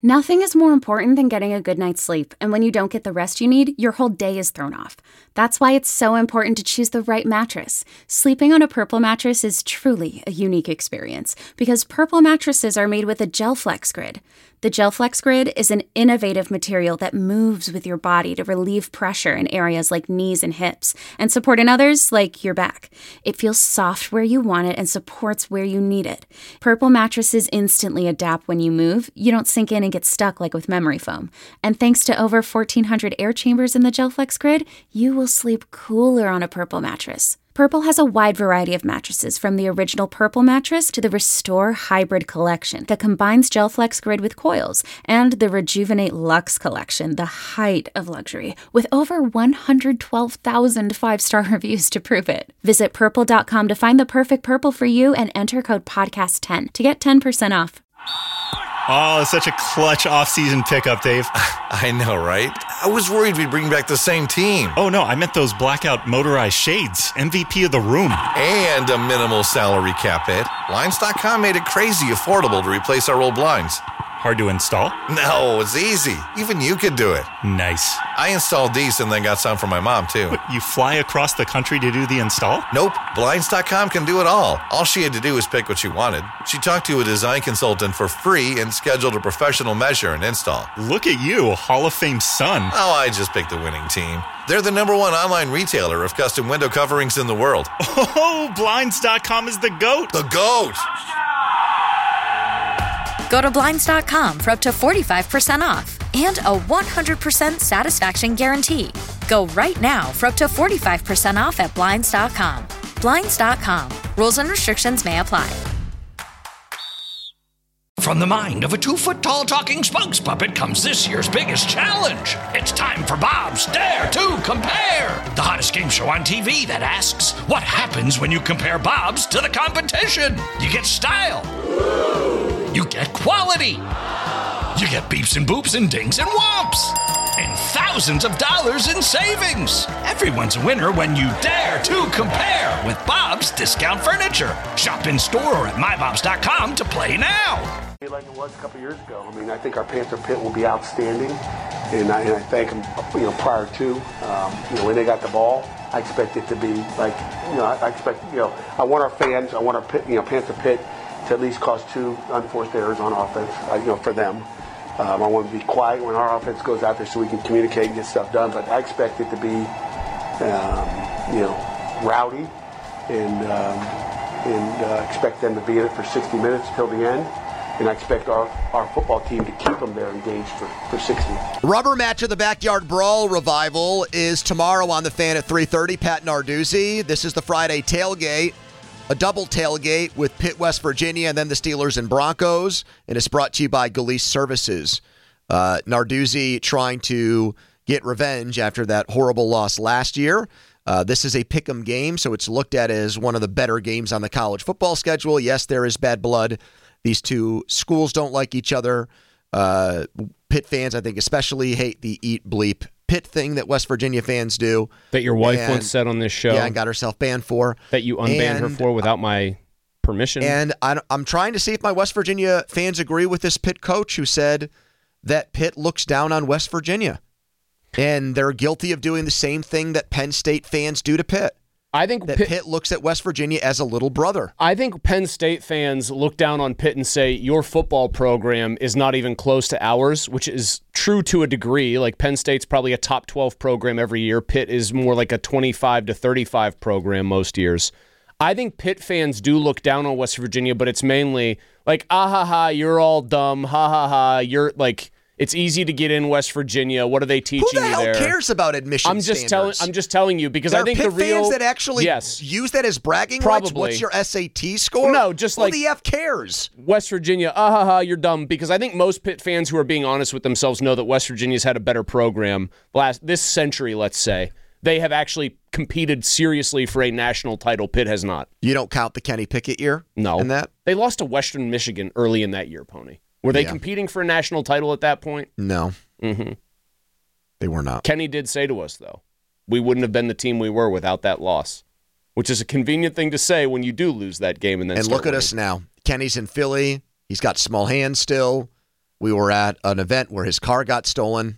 Nothing is more important than getting a good night's sleep, and when you don't get the rest you need, your whole day is thrown off. That's why it's so important to choose the right mattress. Sleeping on a Purple mattress is truly a unique experience, because Purple mattresses are made with a GelFlex Grid. The GelFlex Grid is an innovative material that moves with your body to relieve pressure in areas like knees and hips, and support in others like your back. It feels soft where you want it and supports where you need it. Purple mattresses instantly adapt when you move. You don't sink in and get stuck like with memory foam. And thanks to over 1,400 air chambers in the GelFlex Grid, you will sleep cooler on a Purple mattress. Purple has a wide variety of mattresses, from the original Purple mattress to the Restore Hybrid collection that combines GelFlex Grid with coils, and the Rejuvenate Luxe collection, the height of luxury, with over 112,000 five-star reviews to prove it. Visit purple.com to find the perfect Purple for you and enter code podcast10 to get 10% off. Oh, it's such a clutch off-season pickup, Dave. I know, right? I was worried we'd bring back the same team. Oh, no, I meant those blackout motorized shades. MVP of the room. And a minimal salary cap hit. Blinds.com made it crazy affordable to replace our old blinds. Hard to install? No, it's easy. Even you could do it. Nice. I installed these and then got some for my mom, too. What, you fly across the country to do the install? Nope. Blinds.com can do it all. All she had to do was pick what she wanted. She talked to a design consultant for free and scheduled a professional measure and install. Look at you, Hall of Fame son. Oh, I just picked the winning team. They're the #1 online retailer of custom window coverings in the world. Oh, Blinds.com is the GOAT. The GOAT! Go to Blinds.com for up to 45% off and a 100% satisfaction guarantee. Go right now for up to 45% off at Blinds.com. Blinds.com. Rules and restrictions may apply. From the mind of a 2-foot-tall talking spokes puppet comes this year's biggest challenge. It's time for Bob's Dare to Compare, the hottest game show on TV that asks, what happens when you compare Bob's to the competition? You get style. You get quality. You get beeps and boops and dings and whomps. And thousands of dollars in savings. Everyone's a winner when you dare to compare with Bob's Discount Furniture. Shop in store or at mybobs.com to play now. Like it was a couple years ago. I mean, I think our Panther pit will be outstanding, and I thank them. Prior to, when they got the ball, I expect it to be like, I expect, I want our fans, I want our pit, Panther pit to at least cause 2 unforced errors on offense, for them. I want to be quiet when our offense goes out there so we can communicate and get stuff done. But I expect it to be, rowdy, and expect them to be in it for 60 minutes till the end. And I expect our football team to keep them there engaged for 60. Rubber Match of the Backyard Brawl revival is tomorrow on The Fan at 3:30. Pat Narduzzi. This is the Friday tailgate, a double tailgate with Pitt, West Virginia, and then the Steelers and Broncos. And it's brought to you by Galease Services. Narduzzi trying to get revenge after that horrible loss last year. This is a pick'em game, so it's looked at as one of the better games on the college football schedule. Yes, there is bad blood. These two schools don't like each other. Pitt fans, I think, especially hate the eat bleep Pitt thing that West Virginia fans do. That your wife once said on this show. Yeah, and got herself banned for. That you unbanned her for without my permission. And I'm trying to see if my West Virginia fans agree with this Pitt coach who said that Pitt looks down on West Virginia. And they're guilty of doing the same thing that Penn State fans do to Pitt. I think that Pitt looks at West Virginia as a little brother. I think Penn State fans look down on Pitt and say, your football program is not even close to ours, which is true to a degree. Like Penn State's probably a top 12 program every year. Pitt is more like a 25 to 35 program most years. I think Pitt fans do look down on West Virginia, but it's mainly like, ah ha ha, you're all dumb, ha ha ha, you're like... It's easy to get in West Virginia. What are they teaching you there? Who the hell cares about admission standards? I'm just telling you because there I think are the real fans that actually use that as bragging rights. What's your SAT score? No, just like who the F cares? West Virginia, you're dumb. Because I think most Pitt fans who are being honest with themselves know that West Virginia's had a better program this century. Let's say they have actually competed seriously for a national title. Pitt has not. You don't count the Kenny Pickett year? No, in that they lost to Western Michigan early in that year. Pony. Were they competing for a national title at that point? No. Mm-hmm. They were not. Kenny did say to us, though, we wouldn't have been the team we were without that loss, which is a convenient thing to say when you do lose that game. And then look at us now. Kenny's in Philly. He's got small hands still. We were at an event where his car got stolen.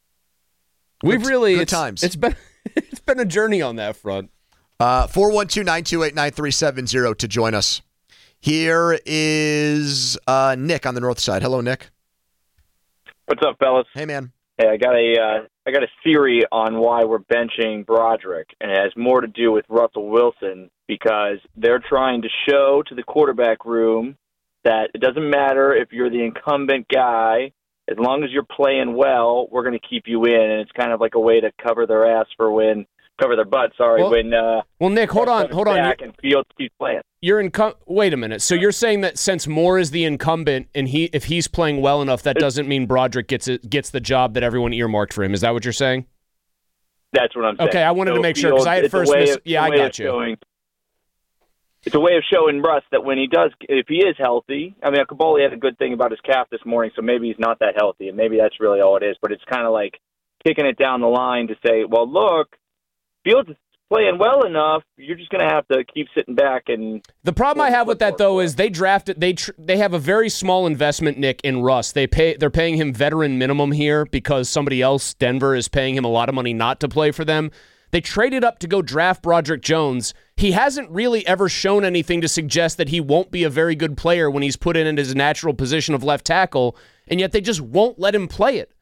Good times. It's been a journey on that front. 412-928-9370 to join us. Here is Nick on the north side. Hello, Nick. What's up, fellas? Hey, man. Hey, I got a theory on why we're benching Broderick, and it has more to do with Russell Wilson because they're trying to show to the quarterback room that it doesn't matter if you're the incumbent guy. As long as you're playing well, we're going to keep you in, and it's kind of like a way to cover their butt. When Nick, hold on. And Fields keeps playing. Wait a minute. So you're saying that since Moore is the incumbent, and if he's playing well enough, that doesn't mean Broderick gets the job that everyone earmarked for him. Is that what you're saying? That's what I'm saying. Okay, I wanted to make sure because I had first missed. Yeah, I got you. It's a way of showing Russ that when if he is healthy, I mean, Kaboli had a good thing about his calf this morning, so maybe he's not that healthy, and maybe that's really all it is. But it's kind of like kicking it down the line to say, well, look, Fields is playing well enough. You're just going to have to keep sitting back. And the problem I have with that though is they drafted. They have a very small investment, Nick, in Russ. They're paying him veteran minimum here because somebody else, Denver, is paying him a lot of money not to play for them. They traded up to go draft Broderick Jones. He hasn't really ever shown anything to suggest that he won't be a very good player when he's put in his natural position of left tackle, and yet they just won't let him play it.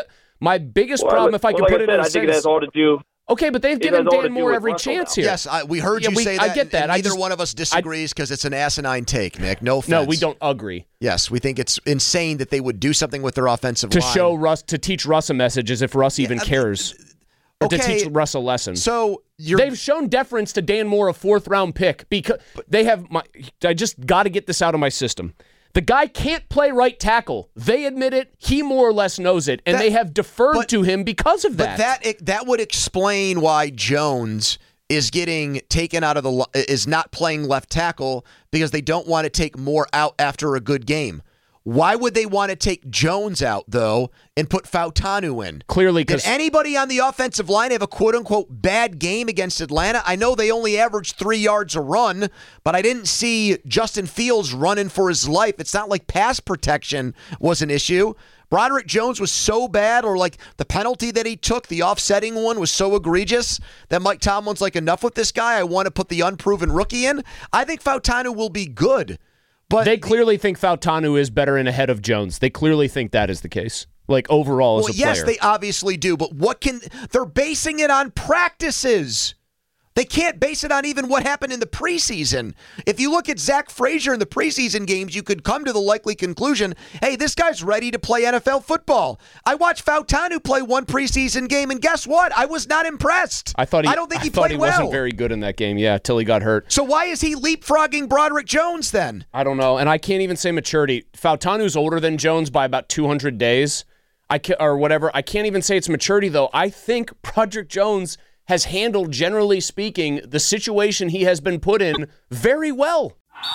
My biggest problem, if I could put it in a sentence, I think it has all to do. Okay, but they've given Dan Moore every chance here. Yes, we heard you say that. I get that. Neither one of us disagrees because it's an asinine take, Nick. No offense. No, we don't agree. Yes, we think it's insane that they would do something with their offensive line. To teach Russ a message as if Russ even cares. Or to teach Russ a lesson. So they've shown deference to Dan Moore, a fourth-round pick, because they have. I just got to get this out of my system. The guy can't play right tackle. They admit it. He more or less knows it, and they have deferred to him because of that. But that would explain why Jones is getting taken out of is not playing left tackle because they don't want to take Moore out after a good game. Why would they want to take Jones out, though, and put Fautanu in? Clearly, did anybody on the offensive line have a quote-unquote bad game against Atlanta? I know they only averaged 3 yards a run, but I didn't see Justin Fields running for his life. It's not like pass protection was an issue. Broderick Jones was so bad, or like the penalty that he took, the offsetting one, was so egregious that Mike Tomlin's like, enough with this guy. I want to put the unproven rookie in. I think Fautanu will be good. But they clearly think Fautanu is better and ahead of Jones. They clearly think that is the case. Like overall as a player. Yes, they obviously do, but they're basing it on practices. They can't base it on even what happened in the preseason. If you look at Zach Frazier in the preseason games, you could come to the likely conclusion, hey, this guy's ready to play NFL football. I watched Fautanu play one preseason game, and guess what? I was not impressed. I don't think he played well. Wasn't very good in that game, till he got hurt. So why is he leapfrogging Broderick Jones then? I don't know, and I can't even say maturity. Fautanu's older than Jones by about 200 days, or whatever. I can't even say it's maturity, though. I think Broderick Jones has handled, generally speaking, the situation he has been put in very well.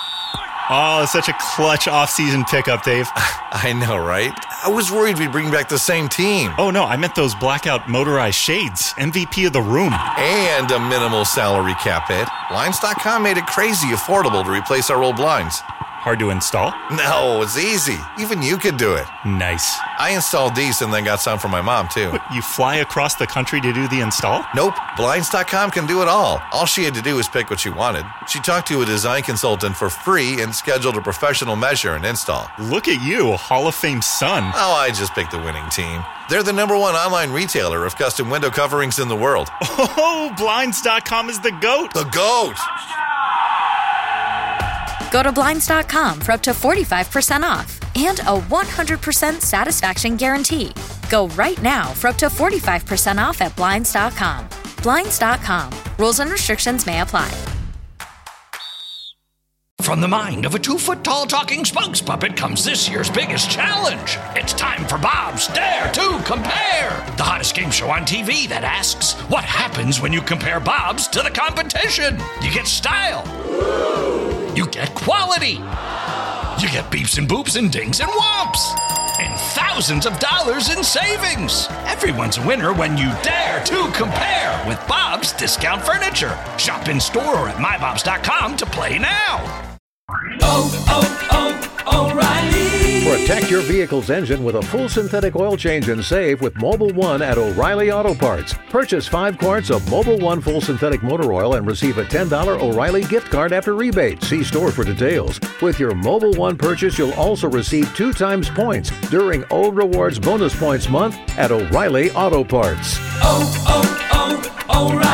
Oh, it's such a clutch offseason pickup, Dave. I know, right? I was worried we'd bring back the same team. Oh, no, I meant those blackout motorized shades. MVP of the room. And a minimal salary cap hit. Blinds.com made it crazy affordable to replace our old blinds. Hard to install? No, it's easy. Even you could do it. Nice. I installed these and then got some for my mom, too. What, you fly across the country to do the install? Nope. Blinds.com can do it all. All she had to do was pick what she wanted. She talked to a design consultant for free and scheduled a professional measure and install. Look at you, Hall of Fame son. Oh, I just picked the winning team. They're the #1 online retailer of custom window coverings in the world. Oh, Blinds.com is the GOAT. The GOAT! Go to Blinds.com for up to 45% off and a 100% satisfaction guarantee. Go right now for up to 45% off at Blinds.com. Blinds.com. Rules and restrictions may apply. From the mind of a 2-foot-tall talking spokes puppet comes this year's biggest challenge. It's time for Bob's Dare to Compare, the hottest game show on TV that asks, what happens when you compare Bob's to the competition? You get style. You get quality. You get beeps and boops and dings and whomps. And thousands of dollars in savings. Everyone's a winner when you dare to compare with Bob's Discount Furniture. Shop in store or at mybobs.com to play now. O'Reilly. Protect your vehicle's engine with a full synthetic oil change and save with Mobil 1 at O'Reilly Auto Parts. Purchase 5 quarts of Mobil 1 full synthetic motor oil and receive a $10 O'Reilly gift card after rebate. See store for details. With your Mobil 1 purchase, you'll also receive 2 times points during O Rewards Bonus Points Month at O'Reilly Auto Parts. Oh, oh, oh, O'Reilly.